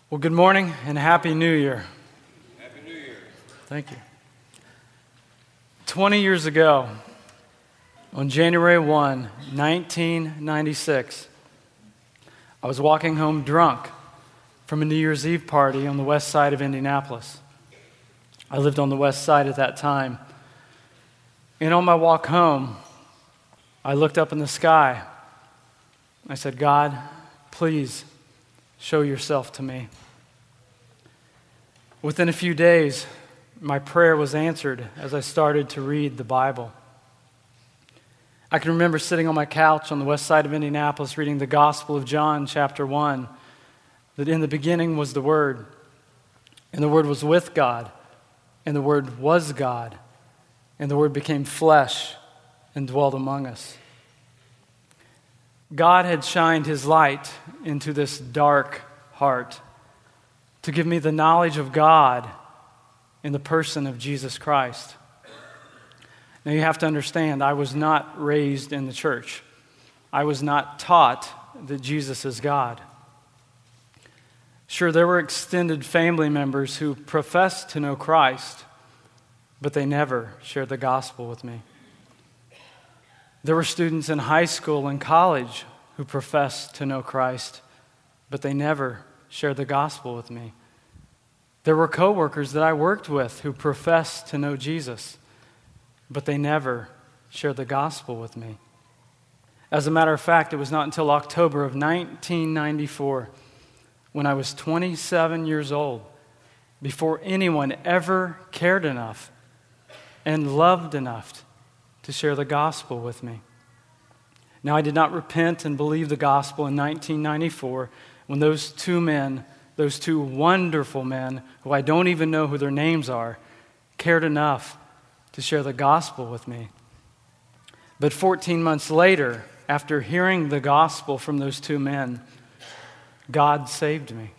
Well, good morning and Happy New Year. Happy New Year. Thank you. 20 years ago, on January 1, 1996, I was walking home drunk from a New Year's Eve party on the west side of Indianapolis. I lived on the west side at that time. And on my walk home, I looked up in the sky. I said, God, please show yourself to me. Within a few days, my prayer was answered as I started to read the Bible. I can remember sitting on my couch on the west side of Indianapolis reading the Gospel of John, chapter 1, that in the beginning was the Word, and the Word was with God, and the Word was God, and the Word became flesh and dwelt among us. God had shined His light into this dark heart to give me the knowledge of God in the person of Jesus Christ. Now you have to understand, I was not raised in the church. I was not taught that Jesus is God. Sure, there were extended family members who professed to know Christ, but they never shared the gospel with me. There were students in high school and college who professed to know Christ, but they never shared the gospel with me. There were coworkers that I worked with who professed to know Jesus, but they never shared the gospel with me. As a matter of fact, it was not until October of 1994, when I was 27 years old, before anyone ever cared enough and loved enough to share the gospel with me. Now, I did not repent and believe the gospel in 1994 when those two men, those two wonderful men, who I don't even know who their names are, cared enough to share the gospel with me. But 14 months later, after hearing the gospel from those two men, God saved me.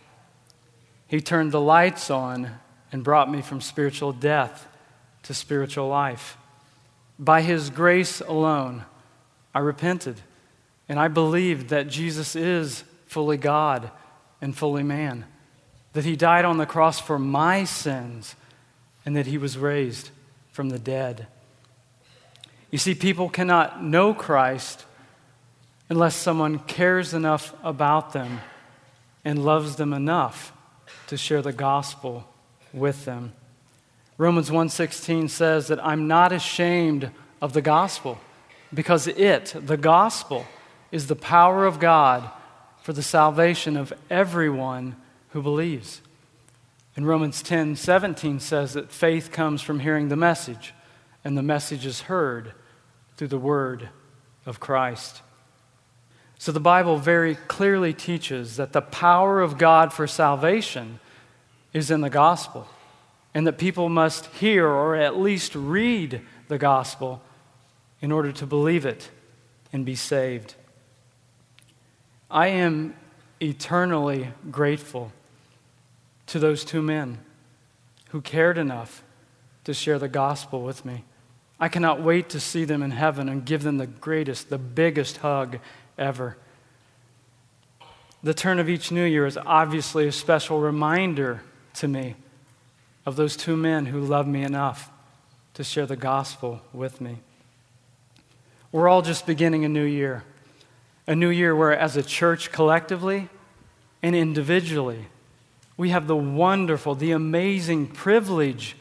He turned the lights on and brought me from spiritual death to spiritual life. By His grace alone, I repented, and I believed that Jesus is fully God and fully man, that He died on the cross for my sins, and that He was raised from the dead. You see, people cannot know Christ unless someone cares enough about them and loves them enough to share the gospel with them. Romans 1:16 says that I'm not ashamed of the gospel, because the gospel, is the power of God for the salvation of everyone who believes. And Romans 10:17 says that faith comes from hearing the message, and the message is heard through the word of Christ. So the Bible very clearly teaches that the power of God for salvation is in the gospel, and that people must hear or at least read the gospel in order to believe it and be saved. I am eternally grateful to those two men who cared enough to share the gospel with me. I cannot wait to see them in heaven and give them the biggest hug ever. The turn of each new year is obviously a special reminder to me of those two men who loved me enough to share the gospel with me. We're all just beginning a new year where as a church collectively and individually, we have the wonderful, the amazing privilege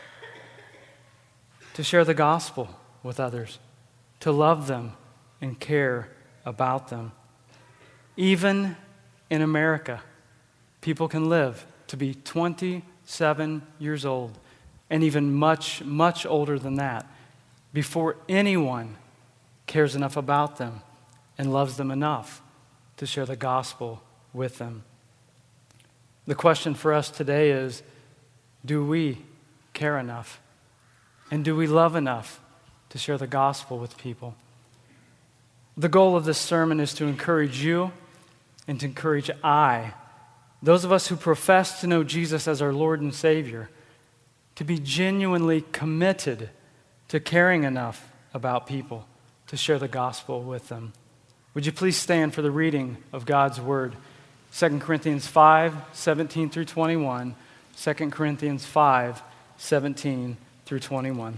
to share the gospel with others, to love them and care about them. Even in America, people can live to be 27 years old and even much, much older than that before anyone cares enough about them and loves them enough to share the gospel with them. The question for us today is, do we care enough? And do we love enough to share the gospel with people? The goal of this sermon is to encourage you and to encourage those of us who profess to know Jesus as our Lord and Savior, to be genuinely committed to caring enough about people to share the gospel with them. Would you please stand for the reading of God's word? 2 Corinthians 5, 17 through 21. 2 Corinthians 5, 17 through 21.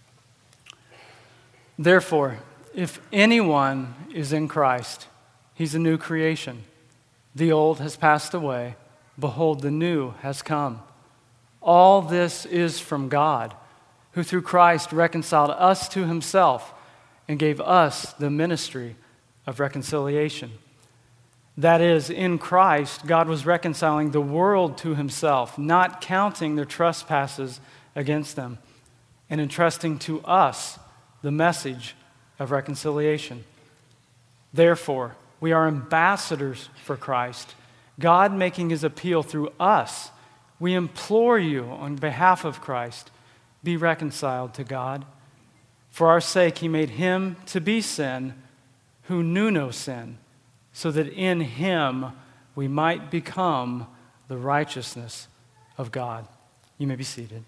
Therefore, if anyone is in Christ, he's a new creation. The old has passed away. Behold, the new has come. All this is from God, who through Christ reconciled us to himself and gave us the ministry of reconciliation. That is, in Christ, God was reconciling the world to himself, not counting their trespasses against them, and entrusting to us the message of reconciliation. Therefore, we are ambassadors for Christ, God making his appeal through us. We implore you on behalf of Christ, be reconciled to God. For our sake, he made him to be sin who knew no sin, so that in him we might become the righteousness of God. You may be seated.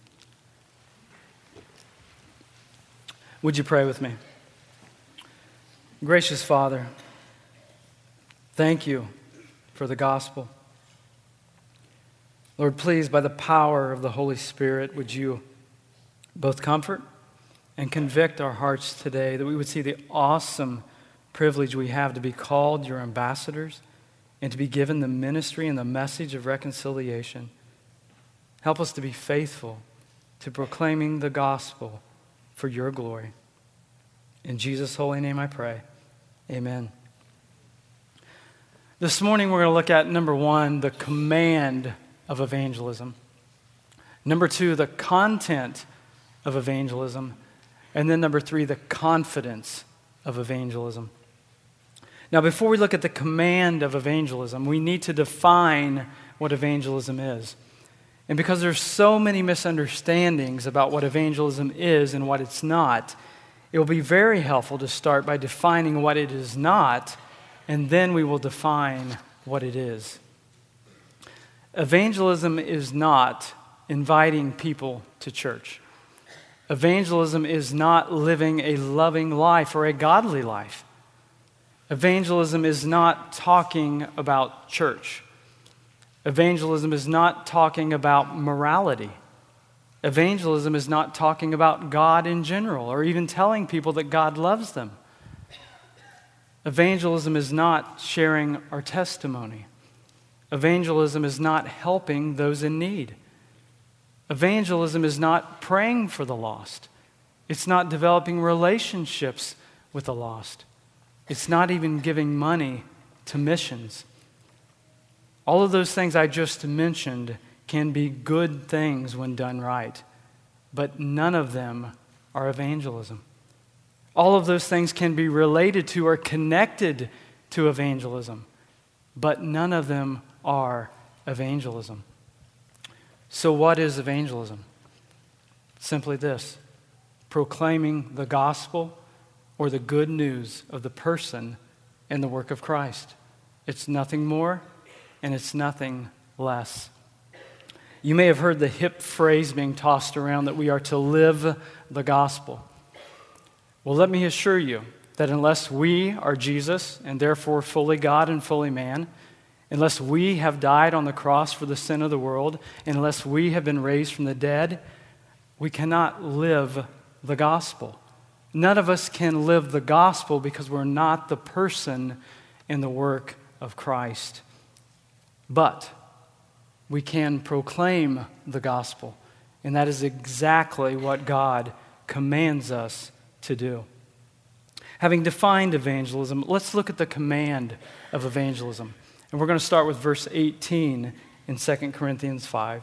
Would you pray with me? Gracious Father, thank you for the gospel. Lord, please, by the power of the Holy Spirit, would you both comfort and convict our hearts today, that we would see the awesome privilege we have to be called your ambassadors and to be given the ministry and the message of reconciliation. Help us to be faithful to proclaiming the gospel for your glory. In Jesus' holy name I pray. Amen. This morning we're going to look at, number one, the command of evangelism. Number two, the content of evangelism. And then number three, the confidence of evangelism. Now, before we look at the command of evangelism, we need to define what evangelism is. And because there's so many misunderstandings about what evangelism is and what it's not, it will be very helpful to start by defining what it is not, and then we will define what it is. Evangelism is not inviting people to church. Evangelism is not living a loving life or a godly life. Evangelism is not talking about church. Evangelism is not talking about morality. Evangelism is not talking about God in general or even telling people that God loves them. Evangelism is not sharing our testimony. Evangelism is not helping those in need. Evangelism is not praying for the lost. It's not developing relationships with the lost. It's not even giving money to missions. All of those things I just mentioned can be good things when done right, but none of them are evangelism. All of those things can be related to or connected to evangelism, but none of them are evangelism. So what is evangelism? Simply this: proclaiming the gospel or the good news of the person and the work of Christ. It's nothing more and it's nothing less. You may have heard the hip phrase being tossed around that we are to live the gospel. Well, let me assure you that unless we are Jesus and therefore fully God and fully man, unless we have died on the cross for the sin of the world, unless we have been raised from the dead, we cannot live the gospel. None of us can live the gospel because we're not the person in the work of Christ. But we can proclaim the gospel, and that is exactly what God commands us to do. Having defined evangelism, let's look at the command of evangelism. And we're going to start with verse 18 in 2 Corinthians 5.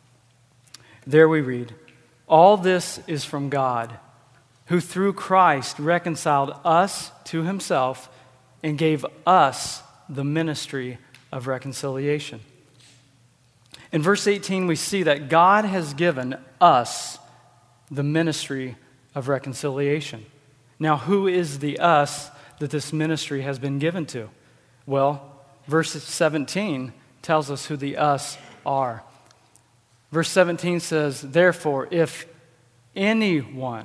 There we read, "All this is from God, who through Christ reconciled us to himself and gave us the ministry of reconciliation." In verse 18, we see that God has given us the ministry of reconciliation. Now, who is the us that this ministry has been given to? Well, verse 17 tells us who the us are. Verse 17 says, "Therefore, if anyone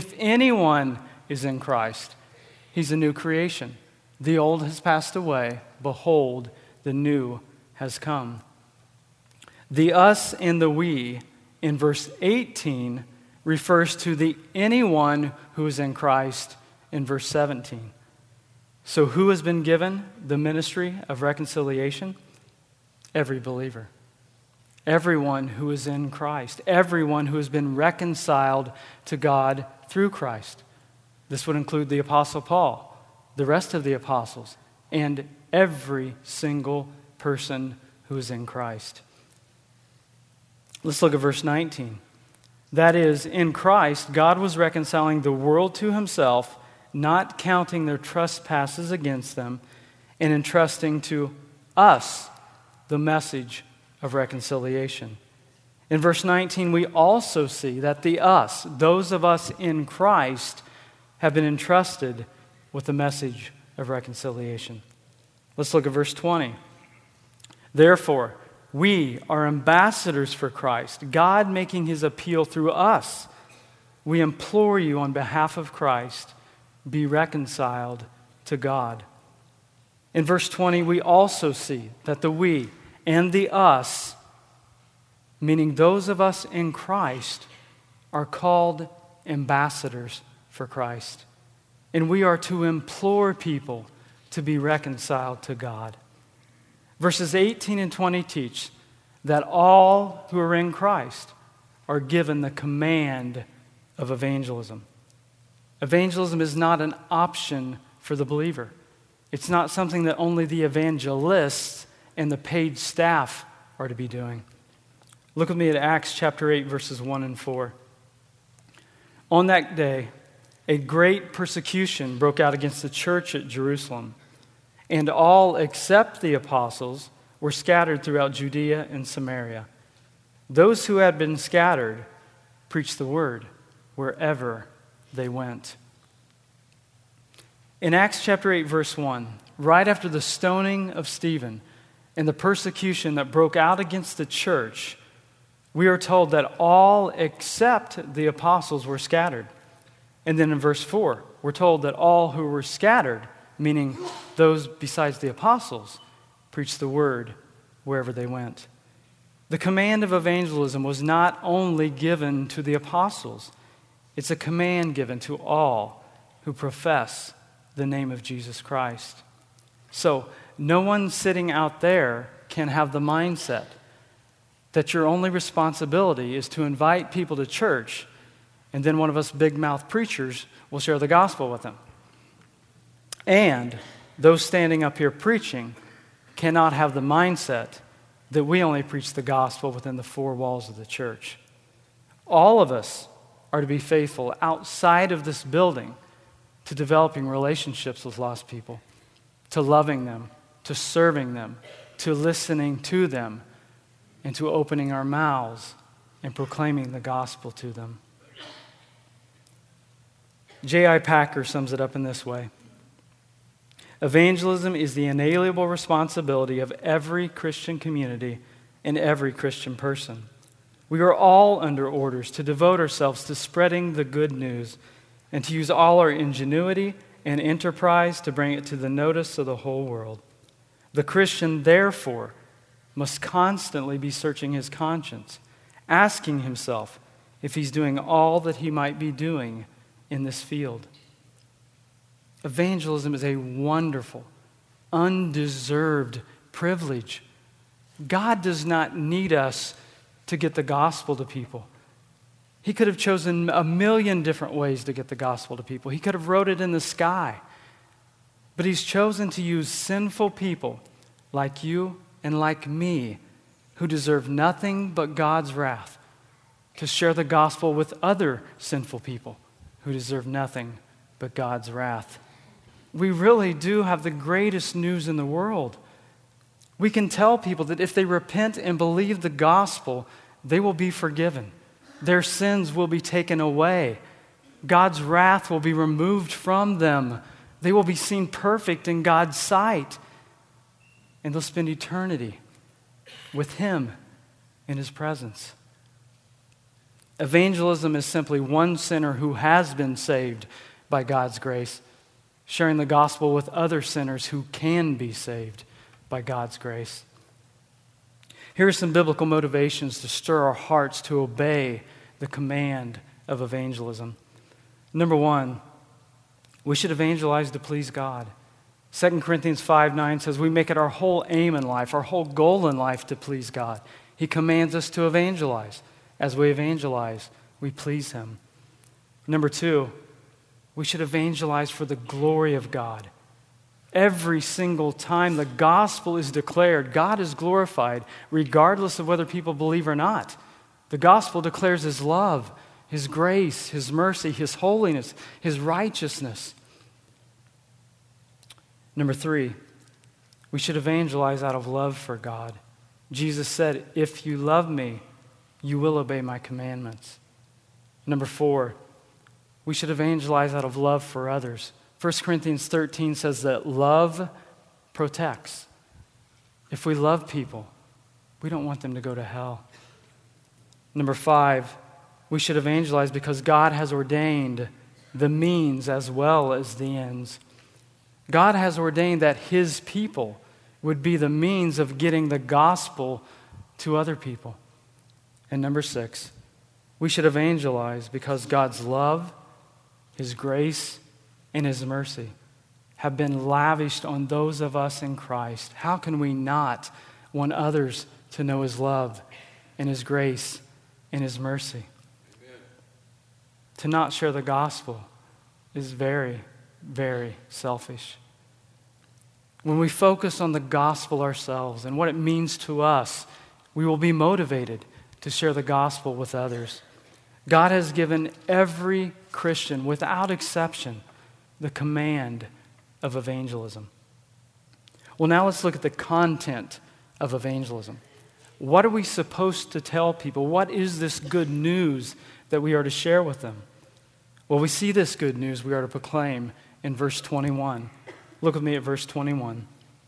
is in Christ, he's a new creation. The old has passed away. Behold, the new has come. The us and the we in verse 18 refers to the anyone who is in Christ in verse 17. So who has been given the ministry of reconciliation? Every believer. Everyone who is in Christ. Everyone who has been reconciled to God through Christ. This would include the Apostle Paul, the rest of the apostles, and every single person who is in Christ. Let's look at verse 19. That is, in Christ, God was reconciling the world to himself, not counting their trespasses against them, and entrusting to us the message of reconciliation. In verse 19, we also see that the us, those of us in Christ, have been entrusted with the message of reconciliation. Let's look at verse 20. Therefore, we are ambassadors for Christ, God making his appeal through us. We implore you on behalf of Christ, be reconciled to God. In verse 20, we also see that the we and the us, meaning those of us in Christ, are called ambassadors for Christ. And we are to implore people to be reconciled to God. Verses 18 and 20 teach that all who are in Christ are given the command of evangelism. Evangelism is not an option for the believer. It's not something that only the evangelists and the paid staff are to be doing. Look with me at Acts chapter 8, verses 1 and 4. On that day, a great persecution broke out against the church at Jerusalem, and all except the apostles were scattered throughout Judea and Samaria. Those who had been scattered preached the word wherever they went. In Acts chapter 8, verse 1, right after the stoning of Stephen and the persecution that broke out against the church, we are told that all except the apostles were scattered. And then in verse 4, we're told that all who were scattered, meaning those besides the apostles, preached the word wherever they went. The command of evangelism was not only given to the apostles, it's a command given to all who profess the name of Jesus Christ. So, no one sitting out there can have the mindset that your only responsibility is to invite people to church, and then one of us big-mouth preachers will share the gospel with them. And those standing up here preaching cannot have the mindset that we only preach the gospel within the four walls of the church. All of us are to be faithful outside of this building to developing relationships with lost people, to loving them, to serving them, to listening to them, and to opening our mouths and proclaiming the gospel to them. J.I. Packer sums it up in this way. Evangelism is the inalienable responsibility of every Christian community and every Christian person. We are all under orders to devote ourselves to spreading the good news and to use all our ingenuity and enterprise to bring it to the notice of the whole world. The Christian, therefore, must constantly be searching his conscience, asking himself if he's doing all that he might be doing in this field. Evangelism is a wonderful, undeserved privilege. God does not need us to get the gospel to people. He could have chosen a million different ways to get the gospel to people. He could have wrote it in the sky. But he's chosen to use sinful people like you and like me, who deserve nothing but God's wrath, to share the gospel with other sinful people who deserve nothing but God's wrath. We really do have the greatest news in the world. We can tell people that if they repent and believe the gospel, they will be forgiven. Their sins will be taken away. God's wrath will be removed from them. They will be seen perfect in God's sight. And they'll spend eternity with Him in His presence. Evangelism is simply one sinner who has been saved by God's grace, sharing the gospel with other sinners who can be saved by God's grace. Here are some biblical motivations to stir our hearts to obey the command of evangelism. Number one, we should evangelize to please God. 2 Corinthians 5:9 says we make it our whole aim in life, our whole goal in life to please God. He commands us to evangelize. As we evangelize, we please Him. Number two, we should evangelize for the glory of God. Every single time the gospel is declared, God is glorified, regardless of whether people believe or not. The gospel declares His love, His grace, His mercy, His holiness, His righteousness. Number three, we should evangelize out of love for God. Jesus said, "If you love me, you will obey my commandments." Number four, we should evangelize out of love for others. 1 Corinthians 13 says that love protects. If we love people, we don't want them to go to hell. Number five, we should evangelize because God has ordained the means as well as the ends. God has ordained that His people would be the means of getting the gospel to other people. And number six, we should evangelize because God's love, His grace, and His mercy have been lavished on those of us in Christ. How can we not want others to know His love and His grace and His mercy? Amen. To not share the gospel is very, very selfish. When we focus on the gospel ourselves and what it means to us, we will be motivated to share the gospel with others. God has given every Christian, without exception, the command of evangelism. Well, now let's look at the content of evangelism. What are we supposed to tell people? What is this good news that we are to share with them? Well, we see this good news we are to proclaim in verse 21. Look with me at verse 21.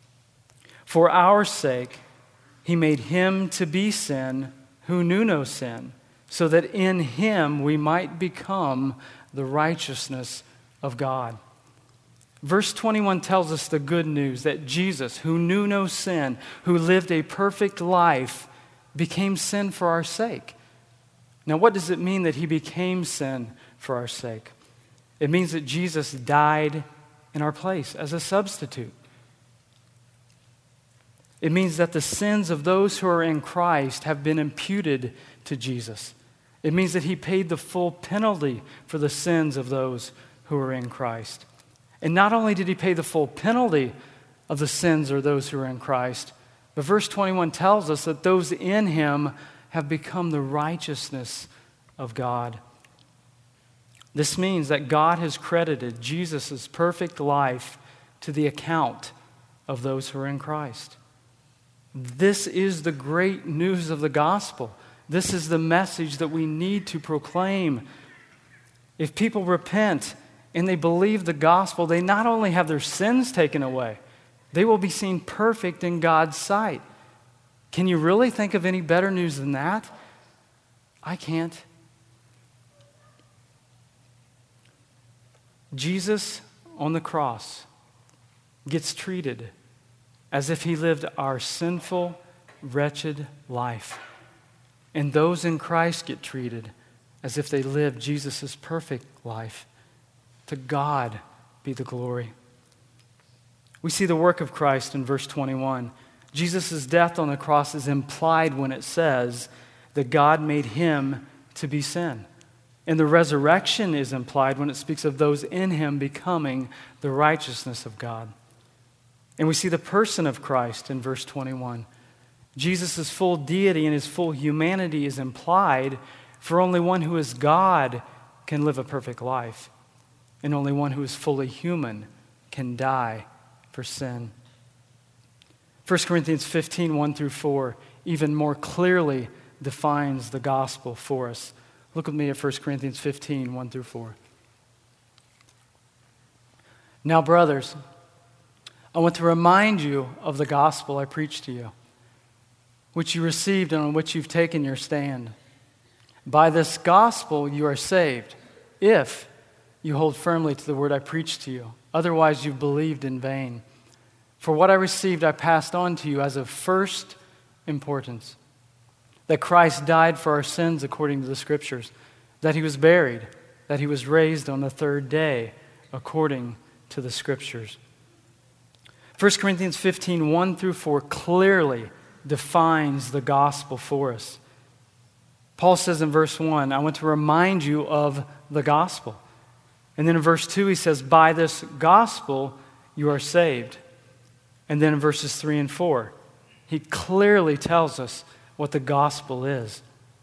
For our sake, He made Him to be sin who knew no sin, so that in Him we might become the righteousness of God. Verse 21 tells us the good news that Jesus, who knew no sin, who lived a perfect life, became sin for our sake. Now, what does it mean that He became sin for our sake? It means that Jesus died in our place as a substitute. It means that the sins of those who are in Christ have been imputed to Jesus. It means that He paid the full penalty for the sins of those who are in Christ. And not only did He pay the full penalty of the sins of those who are in Christ, but verse 21 tells us that those in Him have become the righteousness of God. This means that God has credited Jesus' perfect life to the account of those who are in Christ. This is the great news of the gospel. This is the message that we need to proclaim. If people repent and they believe the gospel, they not only have their sins taken away, they will be seen perfect in God's sight. Can you really think of any better news than that? I can't. Jesus on the cross gets treated as if He lived our sinful, wretched life. And those in Christ get treated as if they lived Jesus' perfect life. To God be the glory. We see the work of Christ in verse 21. Jesus' death on the cross is implied when it says that God made Him to be sin. And the resurrection is implied when it speaks of those in Him becoming the righteousness of God. And we see the person of Christ in verse 21. Jesus' full deity and His full humanity is implied, for only one who is God can live a perfect life. And only one who is fully human can die for sin. 1 Corinthians 15, 1 through 4, even more clearly defines the gospel for us. Look with me at 1 Corinthians 15, 1 through 4. Now, brothers, I want to remind you of the gospel I preached to you, which you received and on which you've taken your stand. By this gospel you are saved, if you hold firmly to the word I preached to you. Otherwise you've believed in vain. For what I received, I passed on to you as of first importance, that Christ died for our sins according to the Scriptures, that he was buried, that he was raised on the third day according to the Scriptures. 1 Corinthians 15, 1 through 4 clearly defines the gospel for us. Paul says in verse 1, I want to remind you of the gospel. And then in verse 2 he says, by this gospel you are saved. And then in verses 3 and 4, he clearly tells us what the gospel is.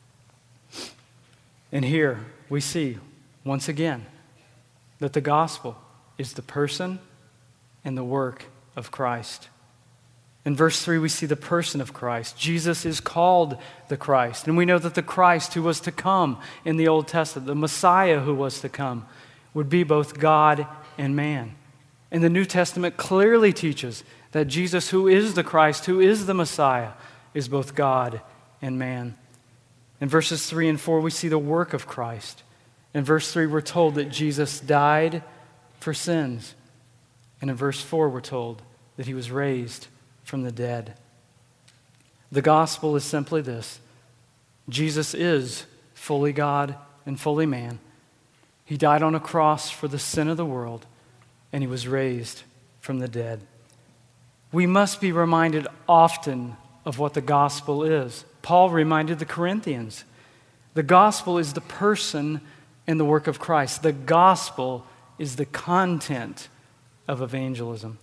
And here we see, once again, that the gospel is the person and the work of Christ. In verse 3, we see the person of Christ. Jesus is called the Christ. And we know that the Christ who was to come in the Old Testament, the Messiah who was to come, would be both God and man. And the New Testament clearly teaches that Jesus, who is the Christ, who is the Messiah, is both God and man. In verses 3 and 4, we see the work of Christ. In verse 3, we're told that Jesus died for sins. And in verse 4, we're told that he was raised from the dead. The gospel is simply this: Jesus is fully God and fully man. He died on a cross for the sin of the world, and he was raised from the dead. We must be reminded often of what the gospel is. Paul reminded the Corinthians. The gospel is the person and the work of Christ. The gospel is the content of evangelism.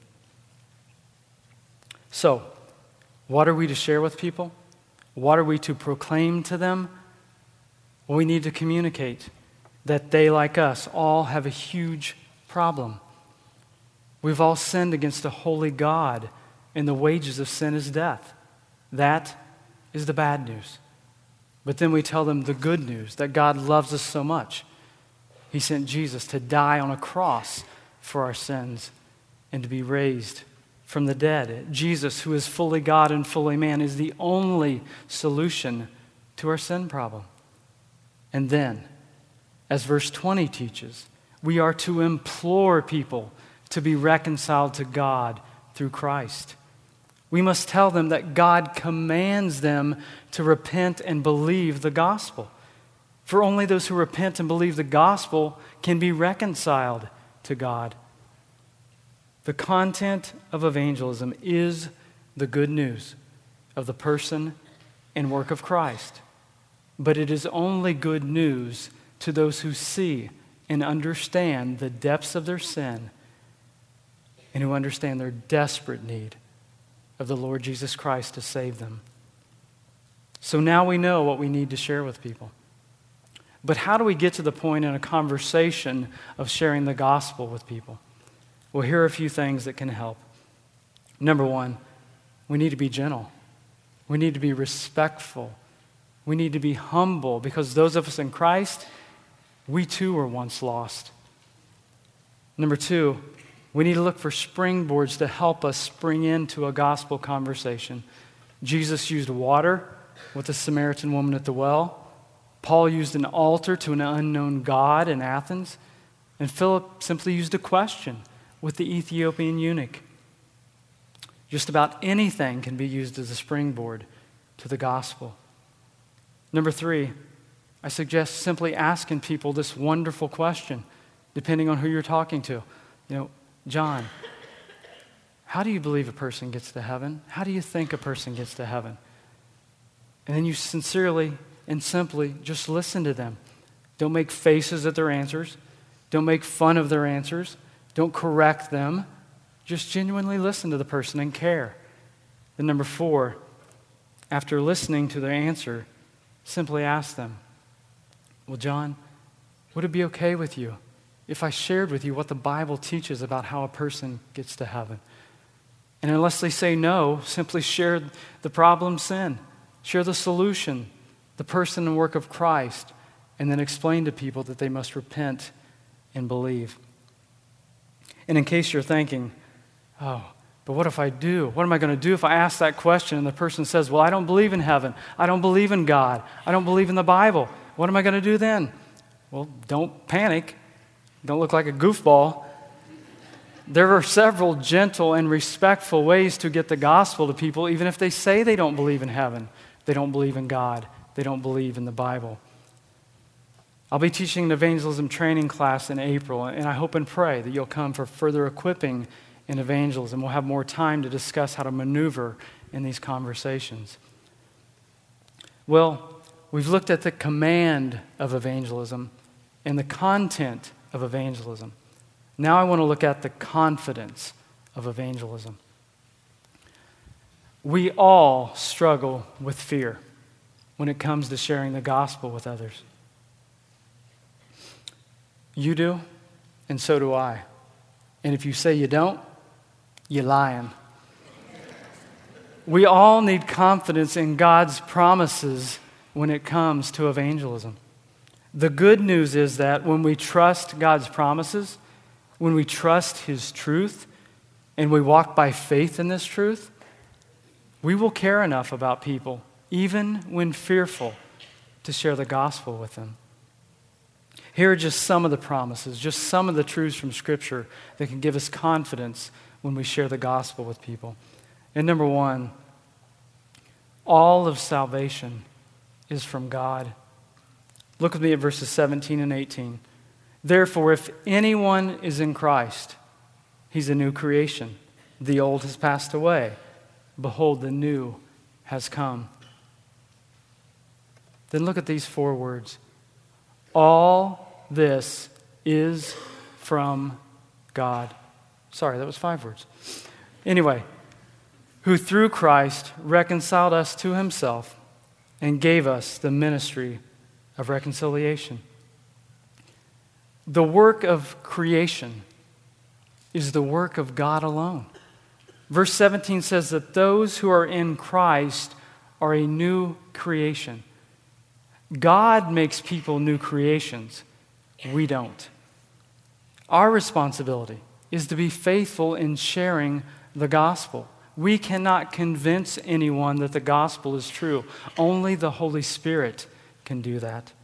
So, what are we to share with people? What are we to proclaim to them? Well, we need to communicate that they, like us, all have a huge problem. We've all sinned against a holy God, and the wages of sin is death. That is the bad news. But then we tell them the good news, that God loves us so much. He sent Jesus to die on a cross for our sins and to be raised from the dead. Jesus, who is fully God and fully man, is the only solution to our sin problem. And then, as verse 20 teaches, we are to implore people to be reconciled to God through Christ. We must tell them that God commands them to repent and believe the gospel. For only those who repent and believe the gospel can be reconciled to God. The content of evangelism is the good news of the person and work of Christ. But it is only good news to those who see and understand the depths of their sin and who understand their desperate need of the Lord Jesus Christ to save them. So now we know what we need to share with people. But how do we get to the point in a conversation of sharing the gospel with people? Well, here are a few things that can help. Number one, we need to be gentle. We need to be respectful. We need to be humble, because those of us in Christ, we too were once lost. Number two, we need to look for springboards to help us spring into a gospel conversation. Jesus used water with the Samaritan woman at the well. Paul used an altar to an unknown god in Athens. And Philip simply used a question with the Ethiopian eunuch. Just about anything can be used as a springboard to the gospel. Number three, I suggest simply asking people this wonderful question, depending on who you're talking to. John, how do you believe a person gets to heaven? How do you think a person gets to heaven? And then you sincerely and simply just listen to them. Don't make faces at their answers. Don't make fun of their answers. Don't correct them. Just genuinely listen to the person and care. Then number four, after listening to their answer, simply ask them, well, John, would it be okay with you if I shared with you what the Bible teaches about how a person gets to heaven? And unless they say no, simply share the problem, sin. Share the solution, the person and work of Christ, and then explain to people that they must repent and believe. And in case you're thinking, oh, but what if I do? What am I going to do if I ask that question and the person says, well, I don't believe in heaven. I don't believe in God. I don't believe in the Bible. What am I going to do then? Well, don't panic. Don't look like a goofball. There are several gentle and respectful ways to get the gospel to people, even if they say they don't believe in heaven, they don't believe in God, they don't believe in the Bible. I'll be teaching an evangelism training class in April, and I hope and pray that you'll come for further equipping in evangelism. We'll have more time to discuss how to maneuver in these conversations. Well, we've looked at the command of evangelism and the content of evangelism. Now I want to look at the confidence of evangelism. We all struggle with fear when it comes to sharing the gospel with others. You do, and so do I. And if you say you don't, you're lying. We all need confidence in God's promises when it comes to evangelism. The good news is that when we trust God's promises, when we trust His truth, and we walk by faith in this truth, we will care enough about people, even when fearful, to share the gospel with them. Here are just some of the promises, just some of the truths from Scripture that can give us confidence when we share the gospel with people. And number one, all of salvation is from God. Look with me at verses 17 and 18. Therefore, if anyone is in Christ, he's a new creation. The old has passed away. Behold, the new has come. Then look at these 4 words. All this is from God. Sorry, that was 5 words. Anyway, who through Christ reconciled us to Himself and gave us the ministry of reconciliation. The work of creation is the work of God alone. Verse 17 says that those who are in Christ are a new creation. God makes people new creations. We don't. Our responsibility is to be faithful in sharing the gospel. We cannot convince anyone that the gospel is true. Only the Holy Spirit can do that.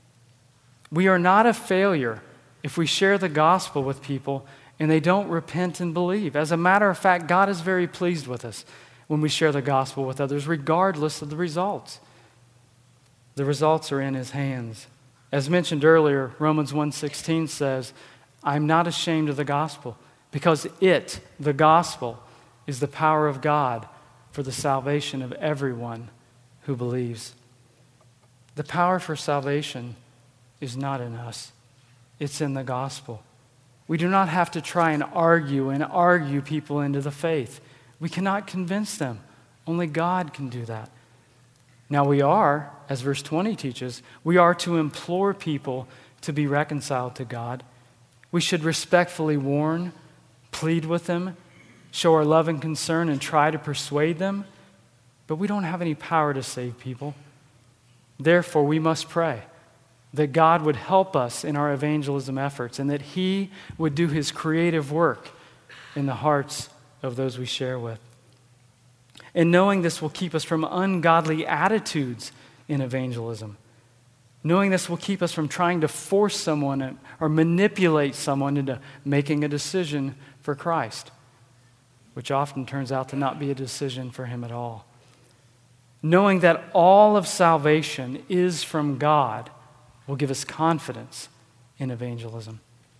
We are not a failure if we share the gospel with people and they don't repent and believe. As a matter of fact, God is very pleased with us when we share the gospel with others, regardless of the results. The results are in His hands. As mentioned earlier, Romans 1:16 says, I'm not ashamed of the gospel, because it, the gospel, is the power of God for the salvation of everyone who believes. The power for salvation is not in us. It's in the gospel. We do not have to try and argue people into the faith. We cannot convince them. Only God can do that. Now we are, as verse 20 teaches, we are to implore people to be reconciled to God. We should respectfully warn, plead with them, show our love and concern, and try to persuade them. But we don't have any power to save people. Therefore, we must pray that God would help us in our evangelism efforts and that He would do His creative work in the hearts of those we share with. And knowing this will keep us from ungodly attitudes in evangelism. Knowing this will keep us from trying to force someone or manipulate someone into making a decision for Christ, which often turns out to not be a decision for Him at all. Knowing that all of salvation is from God will give us confidence in evangelism.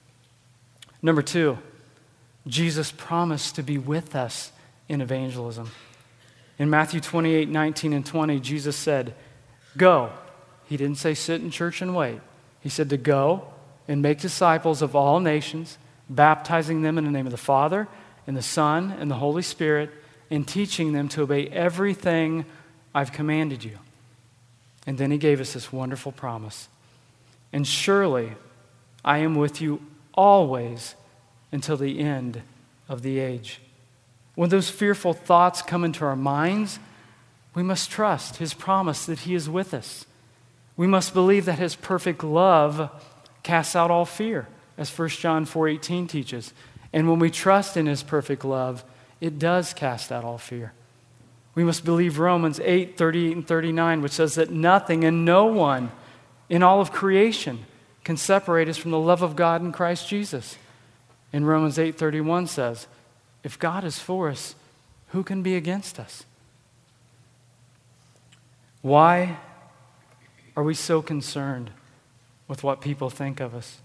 Number 2, Jesus promised to be with us in evangelism. In Matthew 28:19 and 20, Jesus said, go. He didn't say sit in church and wait. He said to go and make disciples of all nations, baptizing them in the name of the Father and the Son and the Holy Spirit, and teaching them to obey everything I've commanded you. And then He gave us this wonderful promise. And surely I am with you always until the end of the age. When those fearful thoughts come into our minds, we must trust His promise that He is with us. We must believe that His perfect love casts out all fear, as 1 John 4:18 teaches. And when we trust in His perfect love, it does cast out all fear. We must believe Romans 8:38 and 39, which says that nothing and no one in all of creation can separate us from the love of God in Christ Jesus. And Romans 8:31 says, if God is for us, who can be against us? Why are we so concerned with what people think of us?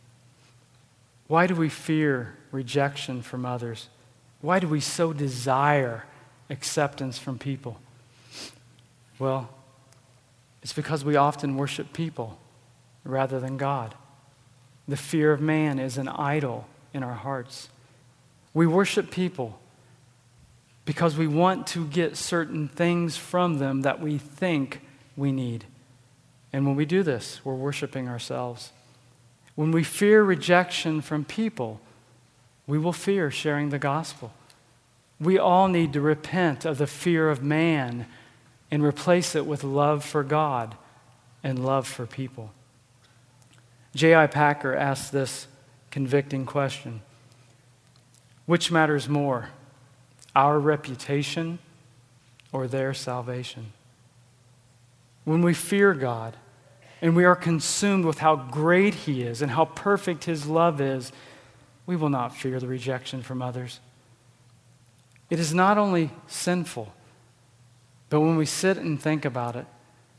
Why do we fear rejection from others? Why do we so desire acceptance from people? Well, it's because we often worship people rather than God. The fear of man is an idol in our hearts. We worship people because we want to get certain things from them that we think we need. And when we do this, we're worshiping ourselves. When we fear rejection from people, we will fear sharing the gospel. We all need to repent of the fear of man and replace it with love for God and love for people. J.I. Packer asked this convicting question: which matters more, our reputation or their salvation? When we fear God and we are consumed with how great He is and how perfect His love is, we will not fear the rejection from others. It is not only sinful, but when we sit and think about it,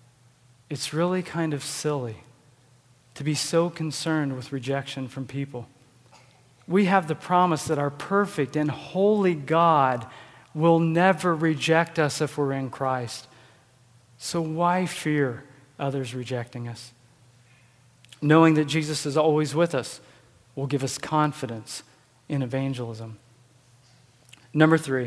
it's really kind of silly to be so concerned with rejection from people. We have the promise that our perfect and holy God will never reject us if we're in Christ. So why fear others rejecting us? Knowing that Jesus is always with us will give us confidence in evangelism. Number 3,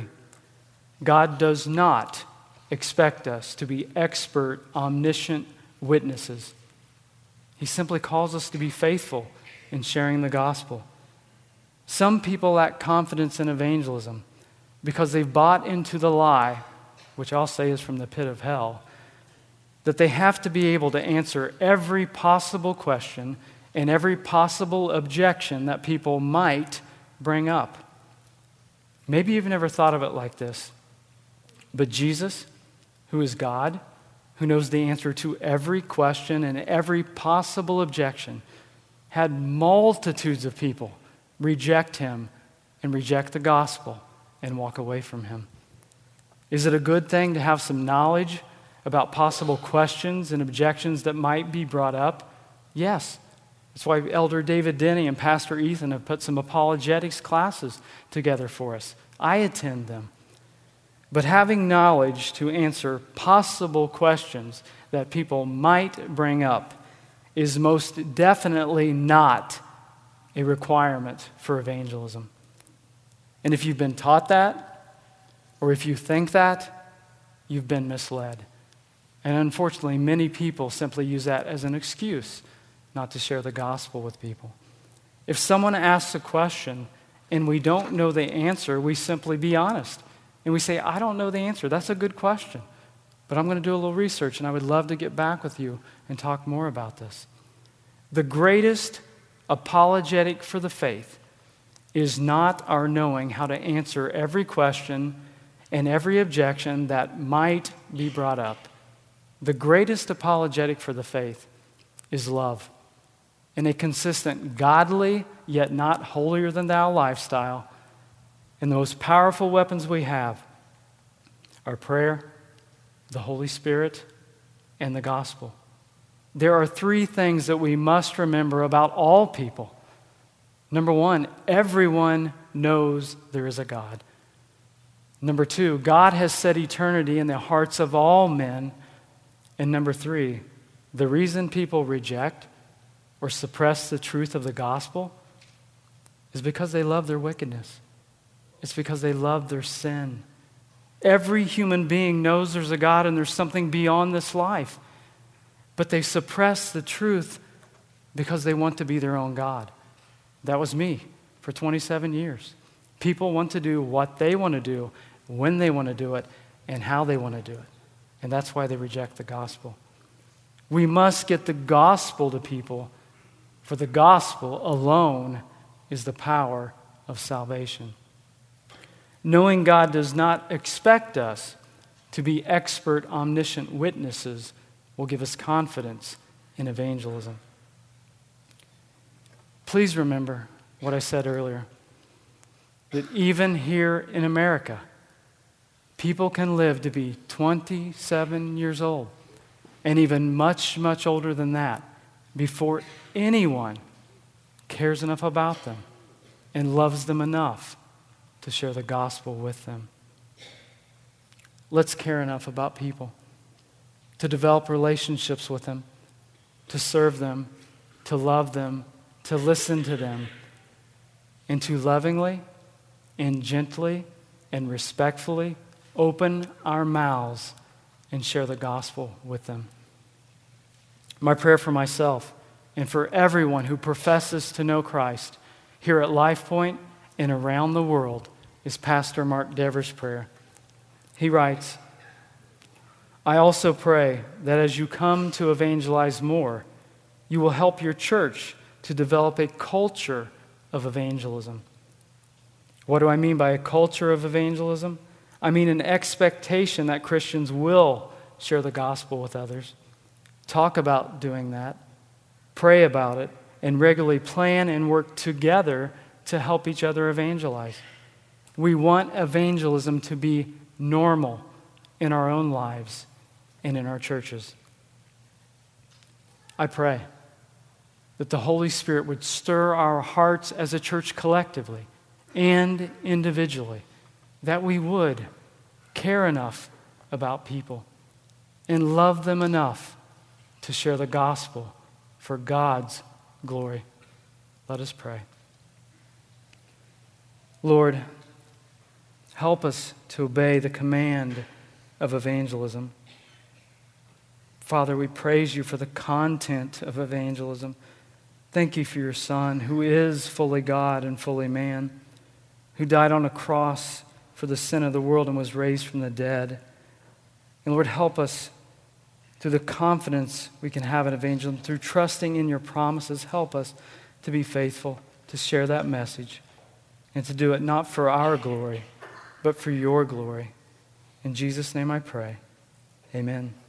God does not expect us to be expert, omniscient witnesses. He simply calls us to be faithful in sharing the gospel. Some people lack confidence in evangelism because they've bought into the lie, which I'll say is from the pit of hell, that they have to be able to answer every possible question and every possible objection that people might bring up. Maybe you've never thought of it like this, but Jesus, who is God, who knows the answer to every question and every possible objection, had multitudes of people reject Him and reject the gospel and walk away from Him. Is it a good thing to have some knowledge about possible questions and objections that might be brought up? Yes. That's why Elder David Denny and Pastor Ethan have put some apologetics classes together for us. I attend them. But having knowledge to answer possible questions that people might bring up is most definitely not a requirement for evangelism. And if you've been taught that, or if you think that, you've been misled. And unfortunately, many people simply use that as an excuse not to share the gospel with people. If someone asks a question and we don't know the answer, we simply be honest. And we say, I don't know the answer. That's a good question. But I'm going to do a little research, and I would love to get back with you and talk more about this. The greatest apologetic for the faith is not our knowing how to answer every question and every objection that might be brought up. The greatest apologetic for the faith is love and a consistent, godly, yet not holier-than-thou lifestyle. And the most powerful weapons we have are prayer, the Holy Spirit, and the gospel. There are 3 things that we must remember about all people. Number 1, everyone knows there is a God. Number 2, God has set eternity in the hearts of all men. And number 3, the reason people reject or suppress the truth of the gospel is because they love their wickedness. It's because they love their sin. Every human being knows there's a God and there's something beyond this life. But they suppress the truth because they want to be their own God. That was me for 27 years. People want to do what they want to do, when they want to do it, and how they want to do it. And that's why they reject the gospel. We must get the gospel to people, for the gospel alone is the power of salvation. Knowing God does not expect us to be expert, omniscient witnesses will give us confidence in evangelism. Please remember what I said earlier. that even here in America, people can live to be 27 years old and even much, much older than that before anyone cares enough about them and loves them enough to share the gospel with them. Let's care enough about people to develop relationships with them, to serve them, to love them, to listen to them, and to lovingly and gently and respectfully open our mouths and share the gospel with them. My prayer for myself and for everyone who professes to know Christ here at LifePoint and around the world is Pastor Mark Dever's prayer. He writes, I also pray that as you come to evangelize more, you will help your church to develop a culture of evangelism. What do I mean by a culture of evangelism? I mean an expectation that Christians will share the gospel with others. Talk about doing that, pray about it, and regularly plan and work together to help each other evangelize. We want evangelism to be normal in our own lives and in our churches. I pray that the Holy Spirit would stir our hearts as a church collectively and individually, that we would care enough about people and love them enough to share the gospel for God's glory. Let us pray. Lord, help us to obey the command of evangelism. Father, we praise you for the content of evangelism. Thank you for your Son, who is fully God and fully man, who died on a cross for the sin of the world and was raised from the dead. And Lord, help us through the confidence we can have in evangelism, through trusting in your promises. Help us to be faithful, to share that message, and to do it not for our glory, but for your glory. In Jesus' name I pray. Amen.